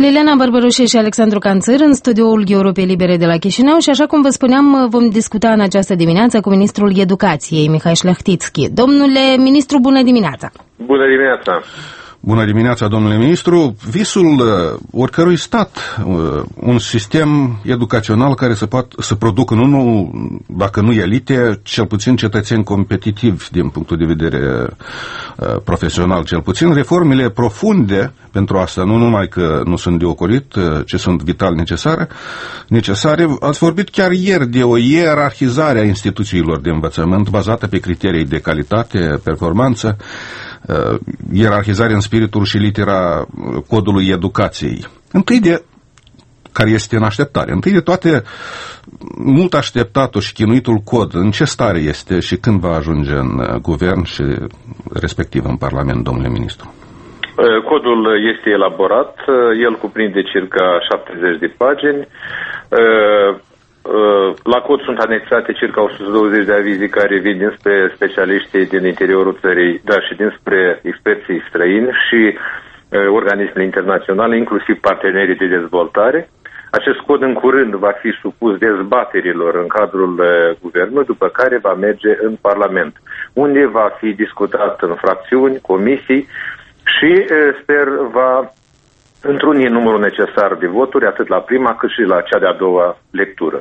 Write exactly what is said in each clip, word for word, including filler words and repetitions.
Liliana Barbărușe și Alexandru Canțăr în studioul Europei Libere de la Chișinău și așa cum vă spuneam, vom discuta în această dimineață cu ministrul Educației, Mihai Șlechtitski. Domnule ministru, bună dimineața! Bună dimineața! Bună dimineața, domnule ministru. Visul uh, oricărui stat, uh, un sistem educațional care să, poat, să producă, nu, nu, dacă nu elite, cel puțin cetățeni competitivi din punctul de vedere uh, profesional, cel puțin. Reformele profunde pentru asta, nu numai că nu sunt de ocolit, uh, ci sunt vital necesare, necesare. Ați vorbit chiar ieri de o ierarhizare a instituțiilor de învățământ bazată pe criterii de calitate, performanță, Uh, ierarhizare în spiritul și litera codului educației. Întâi de, care este în așteptare, întâi de toate, mult așteptatul și chinuitul cod, în ce stare este și când va ajunge în uh, guvern și respectiv în Parlament, domnule ministru? Uh, codul este elaborat, uh, el cuprinde circa șaptezeci de pagini. Uh, La cod sunt anexate circa o sută douăzeci de avize care vin dinspre specialiștii din interiorul țării, dar și dinspre experții străini și uh, organismele internaționale, inclusiv partenerii de dezvoltare. Acest cod în curând va fi supus dezbaterilor în cadrul uh, guvernului, după care va merge în Parlament, unde va fi discutat în fracțiuni, comisii și uh, sper va întruni numărul necesar de voturi, atât la prima cât și la cea de-a doua lectură.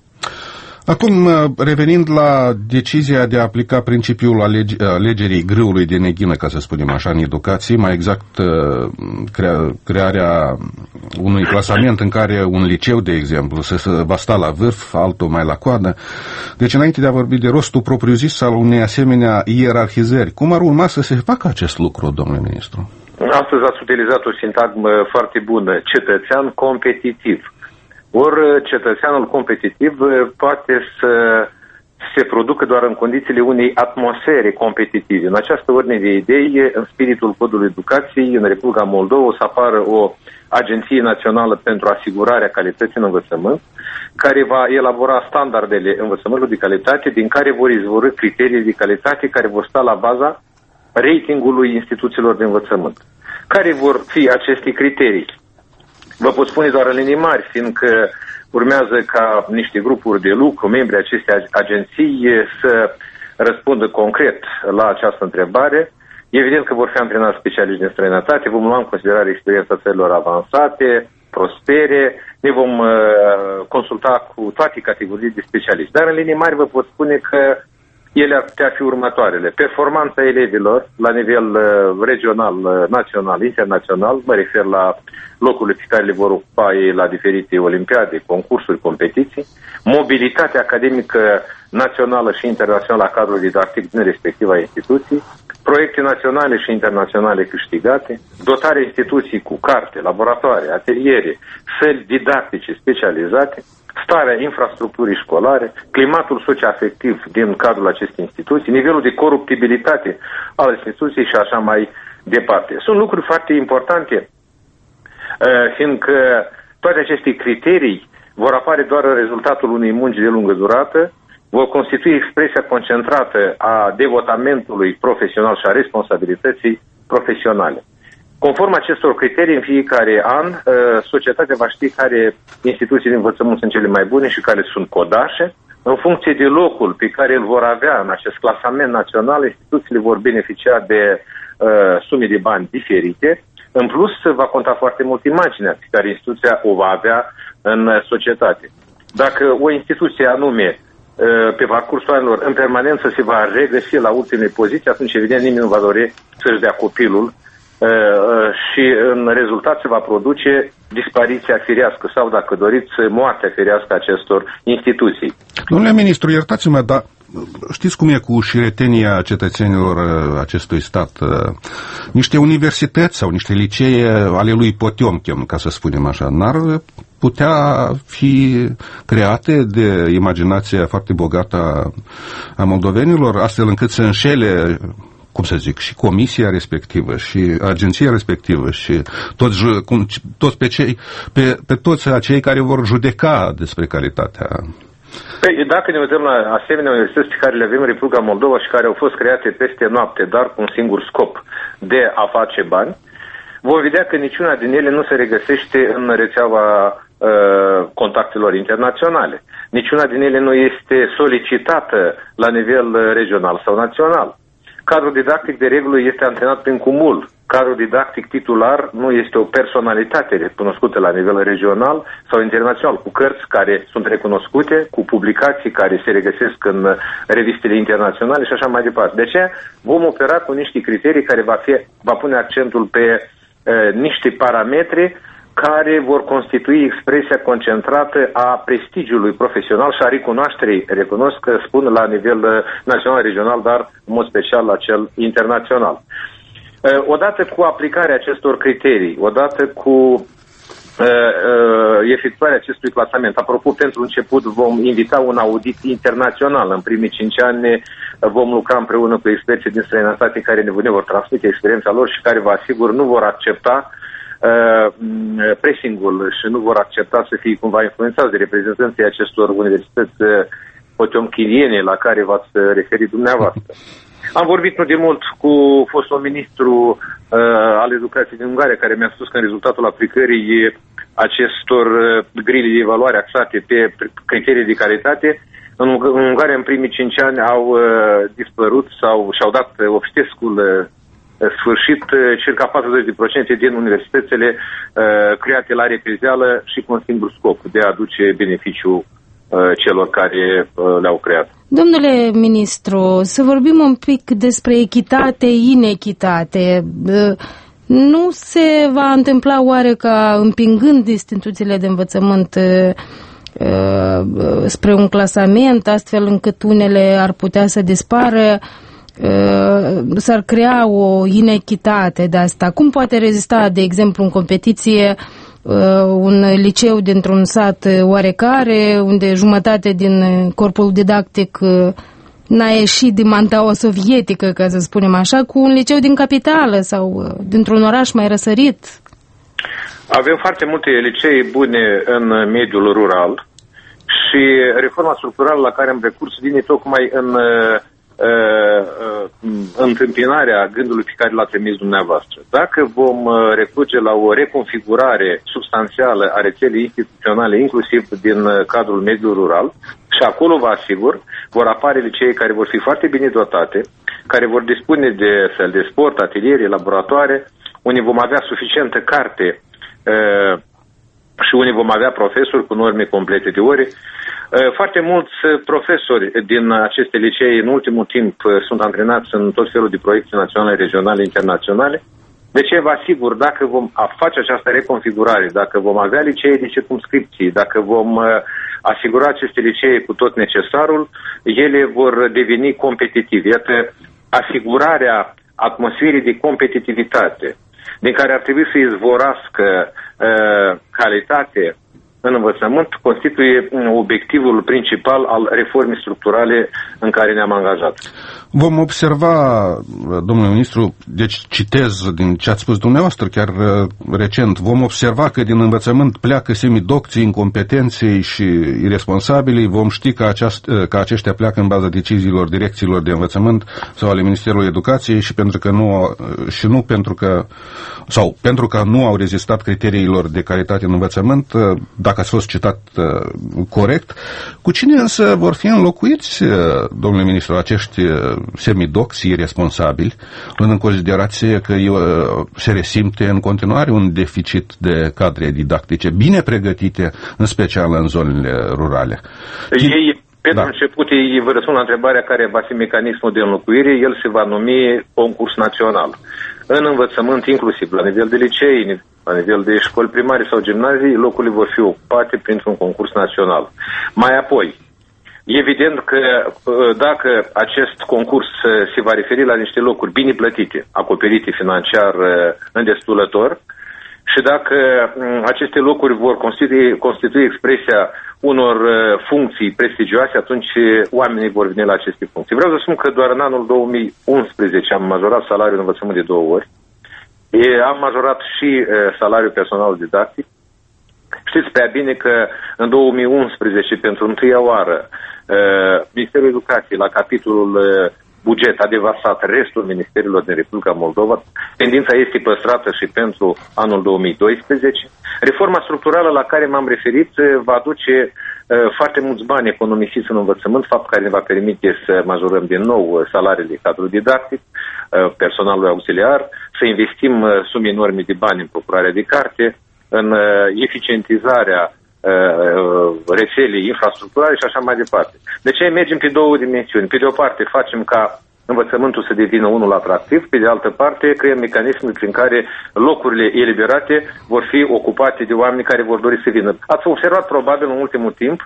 Acum, revenind la decizia de a aplica principiul alege, alegerii grâului de neghină, ca să spunem așa, în educație, mai exact crea, crearea unui clasament în care un liceu, de exemplu, să va sta la vârf, altul mai la coadă. Deci, înainte de a vorbi de rostul propriu-zis al unei asemenea ierarhizări, cum ar urma să se facă acest lucru, domnule ministru? Astăzi ați utilizat o sintagmă foarte bună, cetățean competitiv. Ori cetățeanul competitiv poate să se producă doar în condițiile unei atmosfere competitive. În această ordine de idei, în spiritul codului educației, în Republica Moldova o să apară o agenție națională pentru asigurarea calității în învățământ, care va elabora standardele învățământului de calitate, din care vor izvorî criterii de calitate care vor sta la baza ratingului instituțiilor de învățământ. Care vor fi aceste criterii? Vă pot spune doar în linii mari, fiindcă urmează ca niște grupuri de lucru, membrii acestei agenții, să răspundă concret la această întrebare. Evident că vor fi antrenați specialiști din străinătate, vom lua în considerare experiența țărilor avansate, prospere, ne vom uh, consulta cu toate categoriile de specialiști. Dar în linii mari vă pot spune că ele ar putea fi următoarele. Performanța elevilor la nivel uh, regional, uh, național, internațional, mă refer la locurile pe care le vor ocupa ei la diferite olimpiade, concursuri, competiții, mobilitatea academică națională și internațională a cadrului didactic din respectiva instituții, proiecte naționale și internaționale câștigate, dotarea instituției cu carte, laboratoare, ateliere, săli didactice specializate, starea infrastructurii școlare, climatul socioafectiv din cadrul acestei instituții, nivelul de coruptibilitate al instituției și așa mai departe. Sunt lucruri foarte importante, fiindcă toate aceste criterii vor apare doar în rezultatul unei munci de lungă durată, vor constitui expresia concentrată a devotamentului profesional și a responsabilității profesionale. Conform acestor criterii, în fiecare an, societatea va ști care instituții de învățământ sunt cele mai bune și care sunt codașe. În funcție de locul pe care îl vor avea în acest clasament național, instituțiile vor beneficia de uh, sume de bani diferite. În plus, va conta foarte mult imaginea pe care instituția o va avea în societate. Dacă o instituție anume, pe parcursul anilor, în permanență se va regăsi la ultimele poziții, atunci evident nimeni nu va dori să-și dea copilul și în rezultat se va produce dispariția firească sau, dacă doriți, moartea firească a acestor instituții. Domnule ministru, iertați-mă, dar știți cum e cu șiretenia cetățenilor acestui stat? Niște universități sau niște licee ale lui Potiomkin, ca să spunem așa, n-ar putea fi create de imaginația foarte bogată a moldovenilor, astfel încât să înșele, cum să zic, și comisia respectivă și agenția respectivă și toți, cum, toți pe, cei, pe, pe toți acei care vor judeca despre calitatea. Păi, dacă ne uităm la asemenea universități pe care le avem în Republica Moldova și care au fost create peste noapte, dar cu un singur scop de a face bani, vom vedea că niciuna din ele nu se regăsește în rețeaua uh, contactelor internaționale. Niciuna din ele nu este solicitată la nivel regional sau național. Cadrul didactic de regulă este antrenat prin cumul. Cadrul didactic titular nu este o personalitate recunoscută la nivel regional sau internațional, cu cărți care sunt recunoscute, cu publicații care se regăsesc în revistele internaționale și așa mai departe. De aceea vom opera cu niște criterii care va, fi, va pune accentul pe uh, niște parametri care vor constitui expresia concentrată a prestigiului profesional și a recunoașterii, recunosc că spun la nivel național, regional, dar în mod special la cel internațional. Odată cu aplicarea acestor criterii, odată cu efectuarea acestui clasament, apropo, pentru început vom invita un audit internațional. În primii cinci ani vom lucra împreună cu experții din străinătate care ne vor transmite experiența lor și care, vă asigur, nu vor accepta Uh, pressing-ul și nu vor accepta să fie cumva influențați de reprezentanții acestor universități uh, potiomchiliene la care v-ați referit dumneavoastră. Am vorbit nu de mult cu fostul ministru uh, al educației din Ungaria, care mi-a spus că în rezultatul aplicării acestor uh, grile de evaluare axate pe criterii de calitate, în, în Ungaria în primii cinci ani au uh, dispărut sau și-au dat uh, obștescul uh, sfârșit circa patruzeci la sută din universitățile uh, create la repezeală și cu un singur scop, de a aduce beneficiu uh, celor care uh, le-au creat. Domnule ministru, să vorbim un pic despre echitate, inechitate. Uh, nu se va întâmpla oare ca, împingând instituțiile de învățământ uh, uh, spre un clasament, astfel încât unele ar putea să dispară, s-ar crea o inechitate de asta? Cum poate rezista, de exemplu, în competiție un liceu dintr-un sat oarecare, unde jumătate din corpul didactic n-a ieșit din mantaua sovietică, ca să spunem așa, cu un liceu din capitală sau dintr-un oraș mai răsărit? Avem foarte multe licee bune în mediul rural și reforma structurală la care am recurs vine tocmai în Uh, uh, întâmpinarea gândului pe care l-a trimis dumneavoastră. Dacă vom uh, recurge la o reconfigurare substanțială a rețelei instituționale, inclusiv din uh, cadrul mediului rural, și acolo, vă asigur, vor apare licee care vor fi foarte bine dotate, care vor dispune de fel de sport, ateliere, laboratoare, unde vom avea suficientă carte uh, și unde vom avea profesori cu norme complete de ore. Foarte mulți profesori din aceste licee în ultimul timp sunt antrenați în tot felul de proiecte naționale, regionale, internaționale. De ce vă asigur, dacă vom face această reconfigurare, dacă vom avea licee de circumscripții, dacă vom asigura aceste licee cu tot necesarul, ele vor deveni competitive. Iată, asigurarea atmosferii de competitivitate, din care ar trebui să izvorască uh, calitate în învățământ, constituie obiectivul principal al reformei structurale în care ne-am angajat. Vom observa, domnule ministru, deci citez din ce ați spus dumneavoastră chiar recent, vom observa că din învățământ pleacă semidocții, incompetenții și irresponsabili, vom ști că, aceast, că aceștia pleacă în baza deciziilor direcțiilor de învățământ sau ale Ministerului Educației și pentru că nu, și nu pentru că, sau pentru că nu au rezistat criteriilor de calitate în învățământ, dacă ați fost citat corect. Cu cine însă vor fi înlocuiți, domnule ministru, acești semidoxi irresponsabili, luând în considerație că se resimte în continuare un deficit de cadre didactice bine pregătite, în special în zonele rurale? Ei, pentru da. început, ei vă răspund la întrebarea care va fi mecanismul de înlocuire. El se va numi concurs național. În învățământ, inclusiv la nivel de licei, la nivel de școli primare sau gimnazii, locurile vor fi ocupate printr-un concurs național. Mai apoi, evident că dacă acest concurs se va referi la niște locuri bine plătite, acoperite financiar îndestulător, și dacă aceste locuri vor constitui, constitui expresia unor funcții prestigioase, atunci oamenii vor veni la aceste funcții. Vreau să spun că doar în anul două mii unsprezece am majorat salariul în învățământ de două ori. Am majorat și salariul personal didactic. Știți prea bine că în două mii unsprezece, pentru întâia oară, Ministerul Educației, la capitolul buget a devasat restul ministerilor din Republica Moldova. Tendința este păstrată și pentru anul două mii doisprezece. Reforma structurală la care m-am referit va aduce foarte mulți bani economisiți în învățământ, fapt care ne va permite să majorăm din nou salariile cadrului didactic, personalului auxiliar, să investim sume enorme de bani în procurarea de carte, în eficientizarea rețelei infrastructurale și așa mai departe. De ce mergem pe două dimensiuni? Pe de o parte facem ca învățământul să devină unul atractiv, pe de altă parte creăm mecanisme prin care locurile eliberate vor fi ocupate de oameni care vor dori să vină. Ați observat probabil în ultimul timp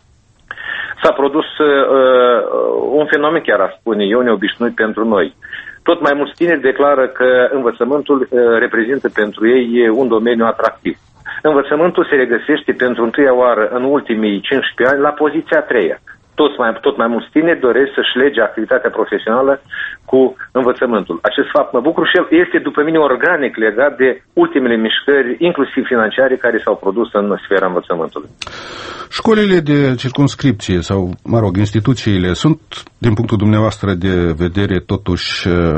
s-a produs uh, un fenomen, chiar aș spune eu, neobișnuit pentru noi. Tot mai mulți tineri declară că învățământul uh, reprezintă pentru ei un domeniu atractiv. Învățământul se regăsește pentru întâia oară în ultimii cincisprezece ani la poziția a treia. Toți mai, tot mai mulți tineri doresc să-și lege activitatea profesională cu învățământul. Acest fapt mă bucur și el este, după mine, organic legat de ultimele mișcări, inclusiv financiare, care s-au produs în sfera învățământului. Școlile de circumscripție sau, mă rog, instituțiile sunt, din punctul dumneavoastră de vedere, totuși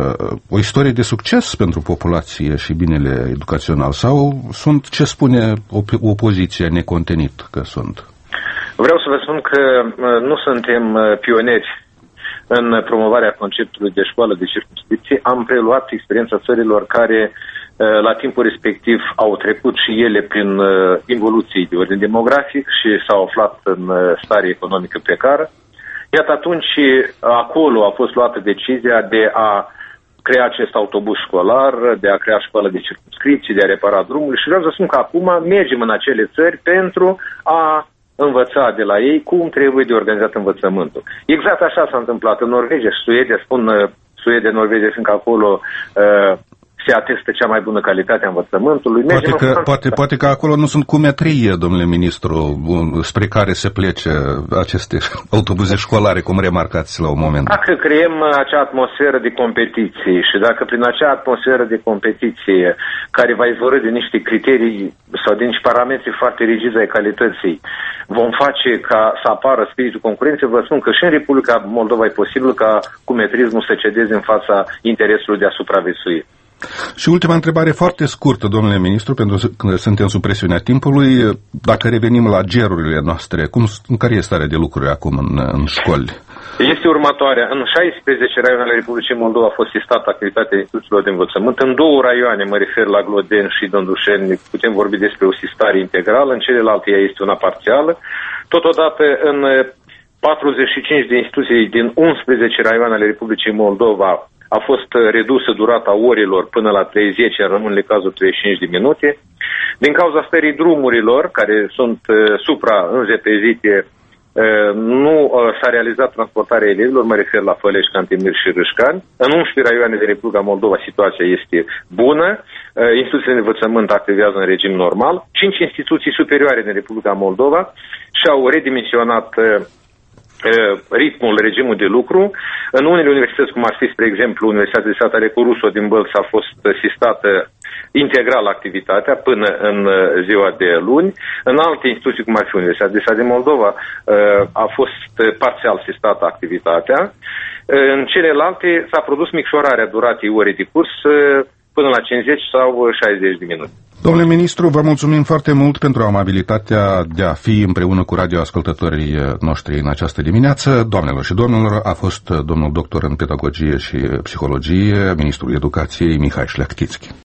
o istorie de succes pentru populație și binele educațional? Sau sunt, ce spune op- opoziția necontenit că sunt? Vreau să vă spun că nu suntem pionieri în promovarea conceptului de școală de circumscripție. Am preluat experiența țărilor care la timpul respectiv au trecut și ele prin involuții de ordin demografic și s-au aflat în stare economică precară. Iată, atunci acolo a fost luată decizia de a crea acest autobuz școlar, de a crea școală de circumscripție, de a repara drumurile și vreau să spun că acum mergem în acele țări pentru a învăța de la ei cum trebuie de organizat învățământul. Exact așa s-a întâmplat în Norvegia și Suedia, spun Suedia, Norvegia, fiindcă acolo uh, se atestă cea mai bună calitate a învățământului. Poate că, poate, poate că acolo nu sunt cu metrie, domnule ministru, spre care se plece aceste autobuze școlare, cum remarcați la un moment. Dacă creăm acea atmosferă de competiție și dacă prin acea atmosferă de competiție care va izvorî de niște criterii sau de niște parametri foarte rigizi ai calității, vom face ca să apară spiritul concurenței, vă spun că și în Republica Moldova e posibil ca cumetrismul să cedeze în fața interesului de a supraviețui. Și ultima întrebare foarte scurtă, domnule ministru, pentru că suntem sub presiunea timpului. Dacă revenim la gerurile noastre, cum, care este starea de lucruri acum în, în școli? Este următoarea. În șaisprezece raioane ale Republicii Moldova a fost testată activitatea instituțiilor de învățământ. În două raioane, mă refer la Glodeni și Dândușeni, putem vorbi despre o sistare integrală, în celelalte ea este una parțială. Totodată, în patruzeci și cinci de instituții din unsprezece raioane ale Republicii Moldova a fost redusă durata orilor până la treizeci, în rămânile cazuri treizeci și cinci de minute. Din cauza stării drumurilor, care sunt uh, supra-înzepezite, uh, nu uh, s-a realizat transportarea elevilor, mă refer la Fălești, Cantemir și Râșcani. În unsprezece raioane de Republica Moldova situația este bună, uh, instituțiile de învățământ activează în regim normal, cinci instituții superioare din Republica Moldova și-au redimensionat uh, ritmul, regimul de lucru. În unele universități, cum ar fi, spre exemplu, Universitatea de Sat Alecu Rusu din Bălți, a fost sistată integral activitatea până în ziua de luni. În alte instituții, cum ar fi Universitatea de Sat din Moldova, a fost parțial sistată activitatea. În celelalte s-a produs micșorarea duratei orei de curs până la cincizeci sau șaizeci de minute. Domnule ministru, vă mulțumim foarte mult pentru amabilitatea de a fi împreună cu radioascultătorii noștri în această dimineață. Doamnelor și domnilor, a fost domnul doctor în pedagogie și psihologie, ministrul educației Mihai Șleachtițchi.